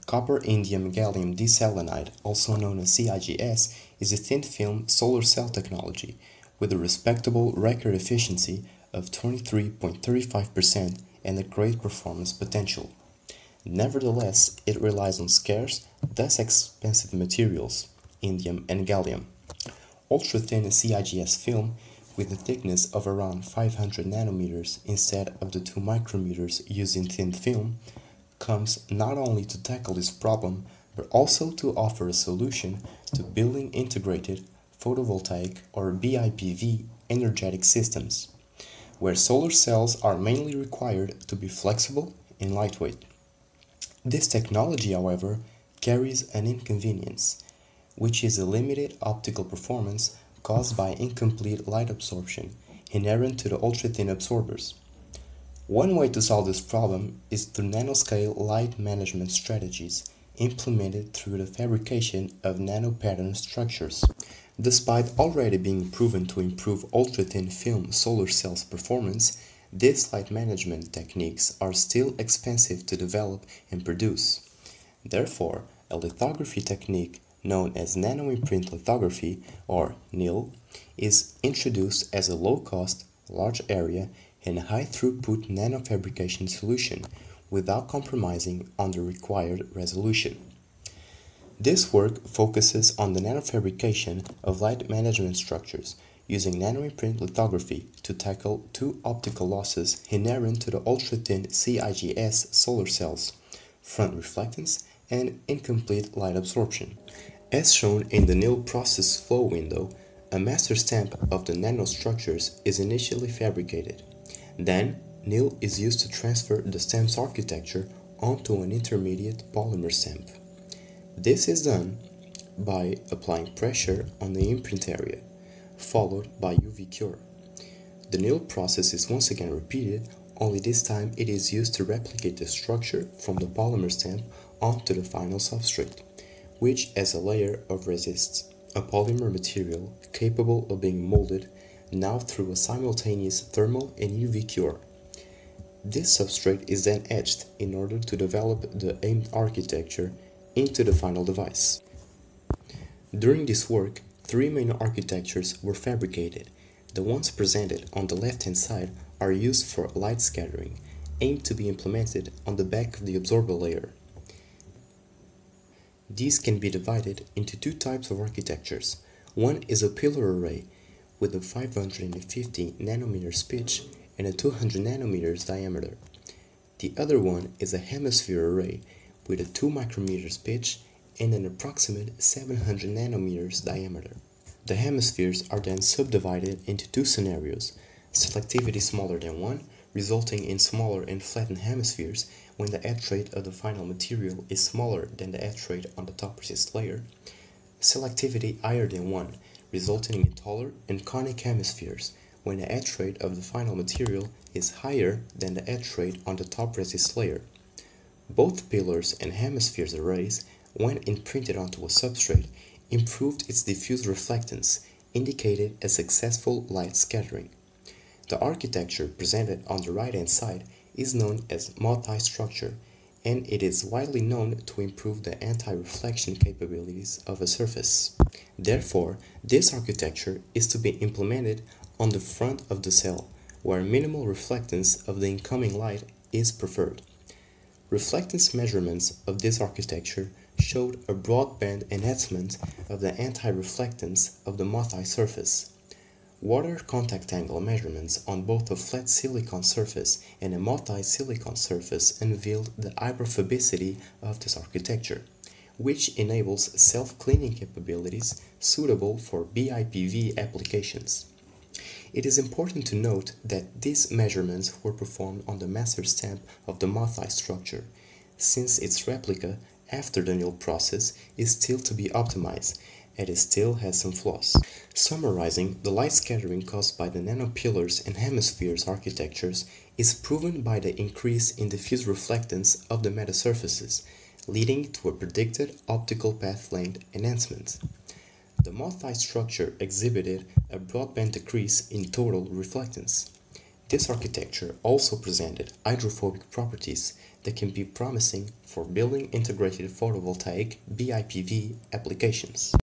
Copper indium gallium diselenide, also known as CIGS, is a thin-film solar cell technology with a respectable record efficiency of 23.35% and a great performance potential. Nevertheless, it relies on scarce, thus expensive materials, indium and gallium. Ultra-thin CIGS film with a thickness of around 500 nanometers instead of the 2 micrometers used in thin film comes not only to tackle this problem but also to offer a solution to building integrated photovoltaic or BIPV energetic systems, where solar cells are mainly required to be flexible and lightweight. This technology, however, carries an inconvenience, which is a limited optical performance caused by incomplete light absorption inherent to the ultra-thin absorbers. One way to solve this problem is through nanoscale light management strategies implemented through the fabrication of nanopattern structures. Despite already being proven to improve ultra-thin film solar cells' performance, these light management techniques are still expensive to develop and produce. Therefore, a lithography technique known as nanoimprint lithography, or NIL, is introduced as a low-cost, large area, and high-throughput nanofabrication solution without compromising on the required resolution. This work focuses on the nanofabrication of light management structures using nanoimprint lithography to tackle two optical losses inherent to the ultra-thin CIGS solar cells: front reflectance and incomplete light absorption. As shown in the NIL process flow window, a master stamp of the nanostructures is initially fabricated. Then, NIL is used to transfer the stamp's architecture onto an intermediate polymer stamp. This is done by applying pressure on the imprint area, followed by UV cure. The NIL process is once again repeated, only this time it is used to replicate the structure from the polymer stamp onto the final substrate, which has a layer of resists, a polymer material capable of being molded now through a simultaneous thermal and UV cure. This substrate is then etched in order to develop the aimed architecture into the final device. During this work, three main architectures were fabricated. The ones presented on the left-hand side are used for light scattering, aimed to be implemented on the back of the absorber layer. These can be divided into two types of architectures. One is a pillar array with a 550 nanometers pitch and a 200 nanometers diameter. The other one is a hemisphere array with a 2 micrometers pitch and an approximate 700 nanometers diameter. The hemispheres are then subdivided into two scenarios: selectivity smaller than 1, resulting in smaller and flattened hemispheres when the etch rate of the final material is smaller than the etch rate on the top resist layer; selectivity higher than 1, resulting in taller and conic hemispheres when the etch rate of the final material is higher than the etch rate on the top resist layer. Both pillars and hemispheres arrays, when imprinted onto a substrate, improved its diffuse reflectance, indicated a successful light scattering. The architecture presented on the right-hand side is known as multi-structure, and it is widely known to improve the anti-reflection capabilities of a surface. Therefore, this architecture is to be implemented on the front of the cell, where minimal reflectance of the incoming light is preferred. Reflectance measurements of this architecture showed a broadband enhancement of the anti-reflectance of the multi-surface. Water contact angle measurements on both a flat silicon surface and a multi-silicon surface unveiled the hydrophobicity of this architecture, which enables self-cleaning capabilities suitable for BIPV applications. It is important to note that these measurements were performed on the master stamp of the multi-structure, since its replica after the NIL process is still to be optimized, and it still has some flaws. Summarizing, the light scattering caused by the nanopillars and hemispheres architectures is proven by the increase in diffuse reflectance of the metasurfaces, leading to a predicted optical path length enhancement. The multi-structure exhibited a broadband decrease in total reflectance. This architecture also presented hydrophobic properties that can be promising for building integrated photovoltaic BIPV applications.